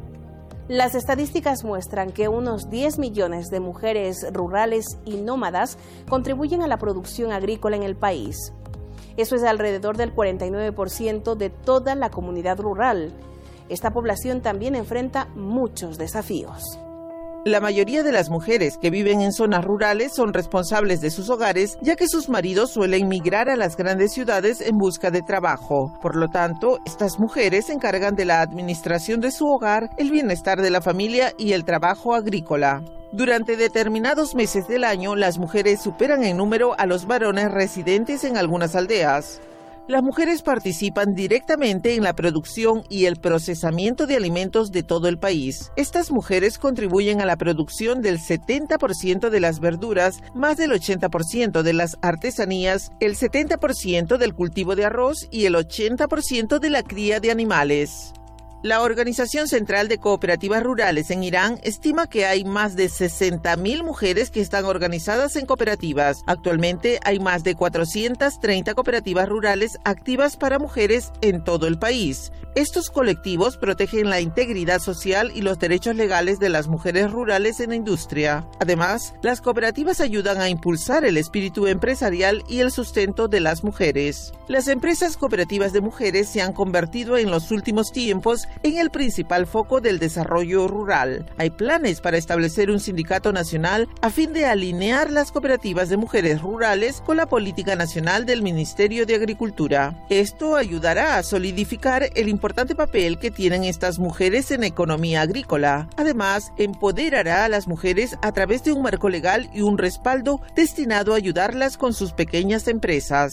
Las estadísticas muestran que unos diez millones de mujeres rurales y nómadas contribuyen a la producción agrícola en el país. Eso es alrededor del cuarenta y nueve por ciento de toda la comunidad rural. Esta población también enfrenta muchos desafíos. La mayoría de las mujeres que viven en zonas rurales son responsables de sus hogares, ya que sus maridos suelen migrar a las grandes ciudades en busca de trabajo. Por lo tanto, estas mujeres se encargan de la administración de su hogar, el bienestar de la familia y el trabajo agrícola. Durante determinados meses del año, las mujeres superan en número a los varones residentes en algunas aldeas. Las mujeres participan directamente en la producción y el procesamiento de alimentos de todo el país. Estas mujeres contribuyen a la producción del setenta por ciento de las verduras, más del ochenta por ciento de las artesanías, el setenta por ciento del cultivo de arroz y el ochenta por ciento de la cría de animales. La Organización Central de Cooperativas Rurales en Irán estima que hay más de sesenta mil mujeres que están organizadas en cooperativas. Actualmente hay más de cuatrocientas treinta cooperativas rurales activas para mujeres en todo el país. Estos colectivos protegen la integridad social y los derechos legales de las mujeres rurales en la industria. Además, las cooperativas ayudan a impulsar el espíritu empresarial y el sustento de las mujeres. Las empresas cooperativas de mujeres se han convertido en los últimos tiempos en el principal foco del desarrollo rural. Hay planes para establecer un sindicato nacional a fin de alinear las cooperativas de mujeres rurales con la política nacional del Ministerio de Agricultura. Esto ayudará a solidificar el importante papel que tienen estas mujeres en la economía agrícola. Además, empoderará a las mujeres a través de un marco legal y un respaldo destinado a ayudarlas con sus pequeñas empresas.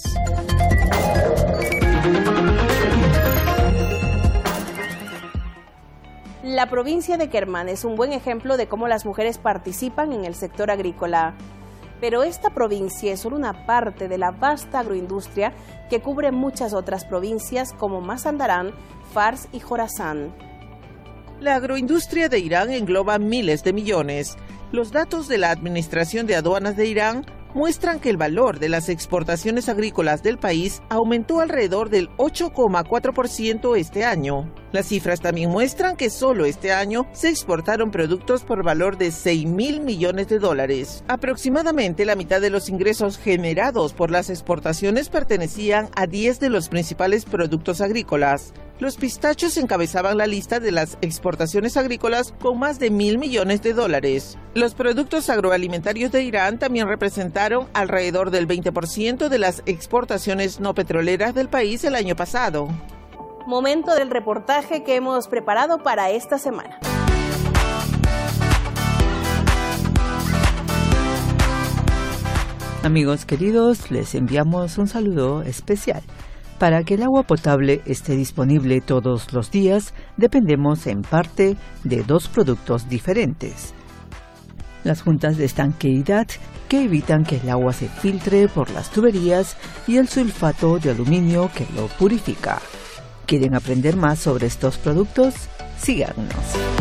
La provincia de Kermán es un buen ejemplo de cómo las mujeres participan en el sector agrícola. Pero esta provincia es solo una parte de la vasta agroindustria que cubre muchas otras provincias como Mazandarán, Fars y Jorazán. La agroindustria de Irán engloba miles de millones. Los datos de la Administración de Aduanas de Irán muestran que el valor de las exportaciones agrícolas del país aumentó alrededor del ocho coma cuatro por ciento este año. Las cifras también muestran que solo este año se exportaron productos por valor de seis mil millones de dólares. Aproximadamente la mitad de los ingresos generados por las exportaciones pertenecían a diez de los principales productos agrícolas. Los pistachos encabezaban la lista de las exportaciones agrícolas con más de mil millones de dólares. Los productos agroalimentarios de Irán también representaron alrededor del veinte por ciento de las exportaciones no petroleras del país el año pasado. Momento del reportaje que hemos preparado para esta semana. Amigos queridos, les enviamos un saludo especial. Para que el agua potable esté disponible todos los días, dependemos en parte de dos productos diferentes. Las juntas de estanqueidad, que evitan que el agua se filtre por las tuberías, y el sulfato de aluminio, que lo purifica. ¿Quieren aprender más sobre estos productos? Síganos.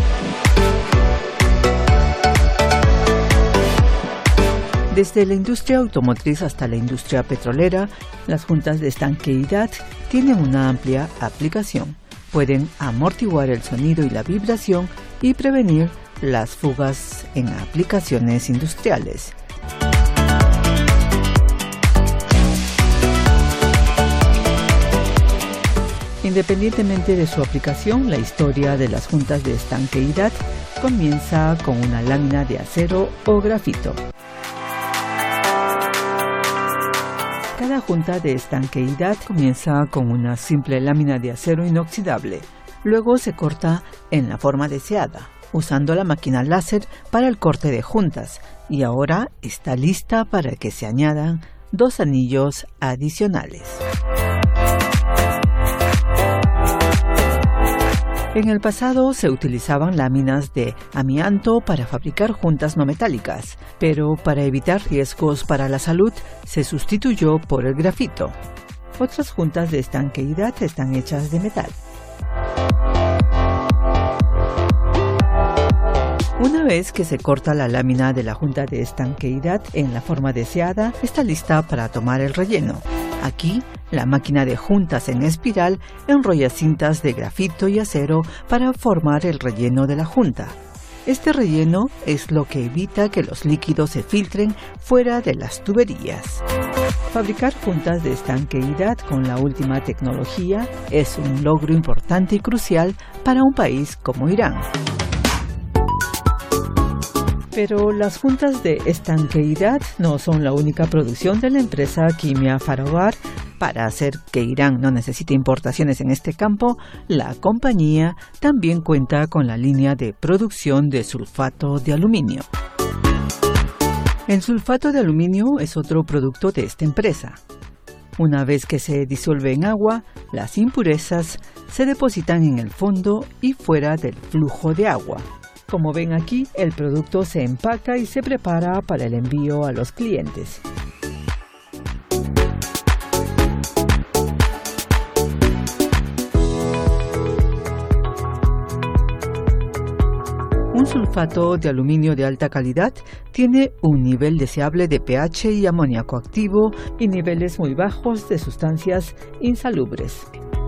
Desde la industria automotriz hasta la industria petrolera, las juntas de estanqueidad tienen una amplia aplicación. Pueden amortiguar el sonido y la vibración y prevenir las fugas en aplicaciones industriales. Independientemente de su aplicación, la historia de las juntas de estanqueidad comienza con una lámina de acero o grafito. Cada junta de estanqueidad comienza con una simple lámina de acero inoxidable. Luego se corta en la forma deseada, usando la máquina láser para el corte de juntas, y ahora está lista para que se añadan dos anillos adicionales. En el pasado se utilizaban láminas de amianto para fabricar juntas no metálicas, pero para evitar riesgos para la salud se sustituyó por el grafito. Otras juntas de estanqueidad están hechas de metal. Una vez que se corta la lámina de la junta de estanqueidad en la forma deseada, está lista para tomar el relleno. Aquí, la máquina de juntas en espiral enrolla cintas de grafito y acero para formar el relleno de la junta. Este relleno es lo que evita que los líquidos se filtren fuera de las tuberías. Fabricar juntas de estanqueidad con la última tecnología es un logro importante y crucial para un país como Irán. Pero las juntas de estanqueidad no son la única producción de la empresa Kimia Farobar. Para hacer que Irán no necesite importaciones en este campo, la compañía también cuenta con la línea de producción de sulfato de aluminio. El sulfato de aluminio es otro producto de esta empresa. Una vez que se disuelve en agua, las impurezas se depositan en el fondo y fuera del flujo de agua. Como ven aquí, el producto se empaca y se prepara para el envío a los clientes. Un sulfato de aluminio de alta calidad tiene un nivel deseable de pH y amoníaco activo y niveles muy bajos de sustancias insalubres.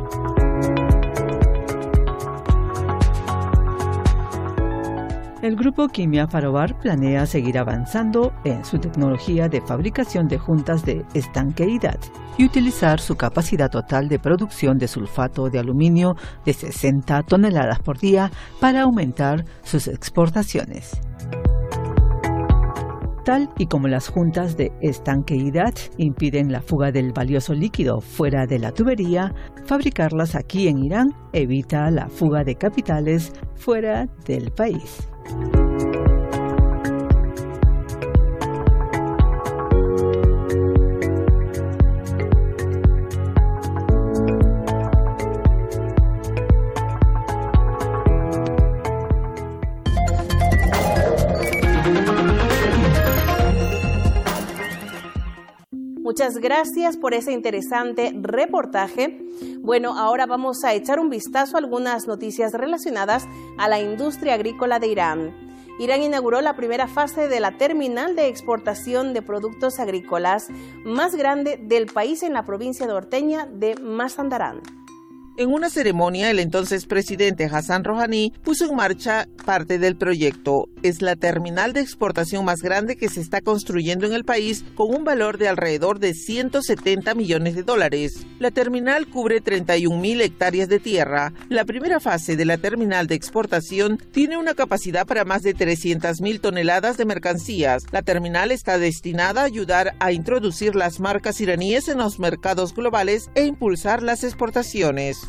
El grupo Kimia Farobar planea seguir avanzando en su tecnología de fabricación de juntas de estanqueidad y utilizar su capacidad total de producción de sulfato de aluminio de sesenta toneladas por día para aumentar sus exportaciones. Tal y como las juntas de estanqueidad impiden la fuga del valioso líquido fuera de la tubería, fabricarlas aquí en Irán evita la fuga de capitales fuera del país. Muchas gracias por ese interesante reportaje. Bueno, ahora vamos a echar un vistazo a algunas noticias relacionadas a la industria agrícola de Irán. Irán inauguró la primera fase de la terminal de exportación de productos agrícolas más grande del país en la provincia norteña de Mazandarán. En una ceremonia, el entonces presidente Hassan Rouhani puso en marcha parte del proyecto. Es la terminal de exportación más grande que se está construyendo en el país, con un valor de alrededor de ciento setenta millones de dólares. La terminal cubre treinta y un mil hectáreas de tierra. La primera fase de la terminal de exportación tiene una capacidad para más de trescientas mil toneladas de mercancías. La terminal está destinada a ayudar a introducir las marcas iraníes en los mercados globales e impulsar las exportaciones.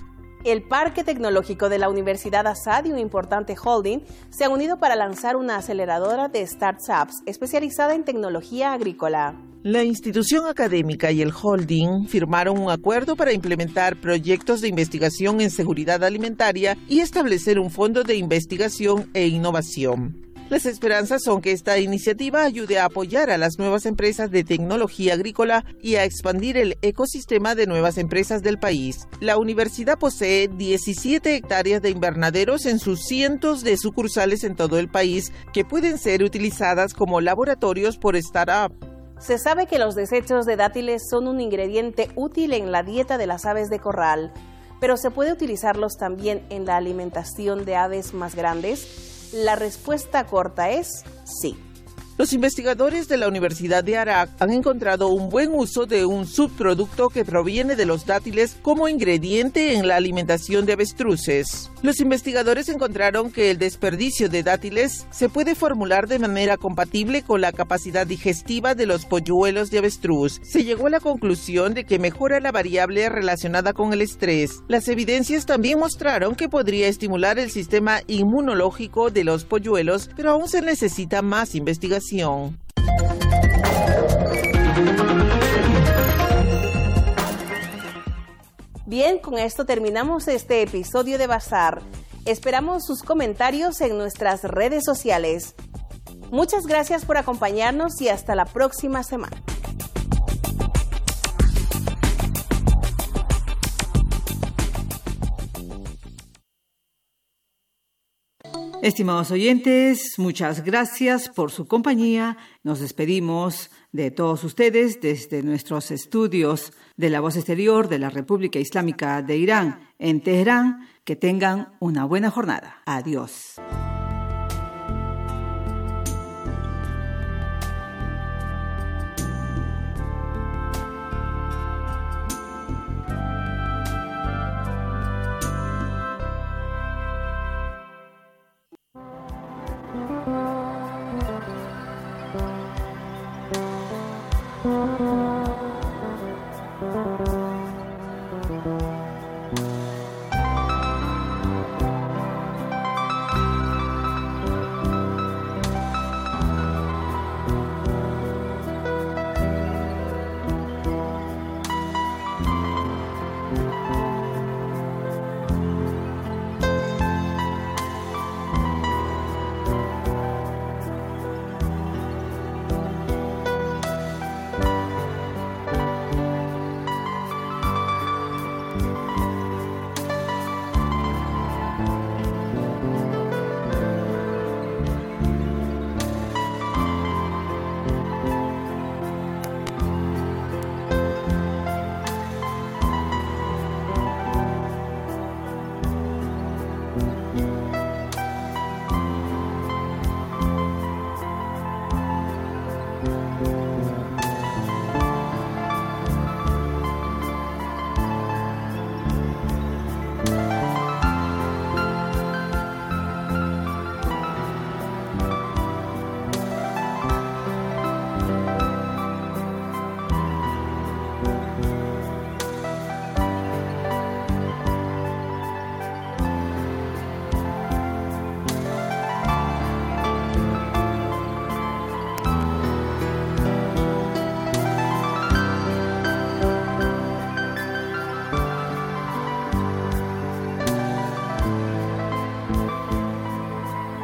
El Parque Tecnológico de la Universidad Assad y un importante holding se han unido para lanzar una aceleradora de startups especializada en tecnología agrícola. La institución académica y el holding firmaron un acuerdo para implementar proyectos de investigación en seguridad alimentaria y establecer un fondo de investigación e innovación. Las esperanzas son que esta iniciativa ayude a apoyar a las nuevas empresas de tecnología agrícola y a expandir el ecosistema de nuevas empresas del país. La universidad posee diecisiete hectáreas de invernaderos en sus cientos de sucursales en todo el país que pueden ser utilizadas como laboratorios por startup. Se sabe que los desechos de dátiles son un ingrediente útil en la dieta de las aves de corral, pero ¿se puede utilizarlos también en la alimentación de aves más grandes? La respuesta corta es sí. Los investigadores de la Universidad de Arak han encontrado un buen uso de un subproducto que proviene de los dátiles como ingrediente en la alimentación de avestruces. Los investigadores encontraron que el desperdicio de dátiles se puede formular de manera compatible con la capacidad digestiva de los polluelos de avestruz. Se llegó a la conclusión de que mejora la variable relacionada con el estrés. Las evidencias también mostraron que podría estimular el sistema inmunológico de los polluelos, pero aún se necesita más investigación. Bien, con esto terminamos este episodio de Bazar. Esperamos sus comentarios en nuestras redes sociales. Muchas gracias por acompañarnos y hasta la próxima semana. Estimados oyentes, muchas gracias por su compañía. Nos despedimos de todos ustedes desde nuestros estudios de la Voz Exterior de la República Islámica de Irán en Teherán. Que tengan una buena jornada. Adiós.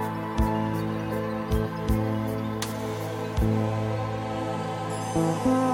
Thank you.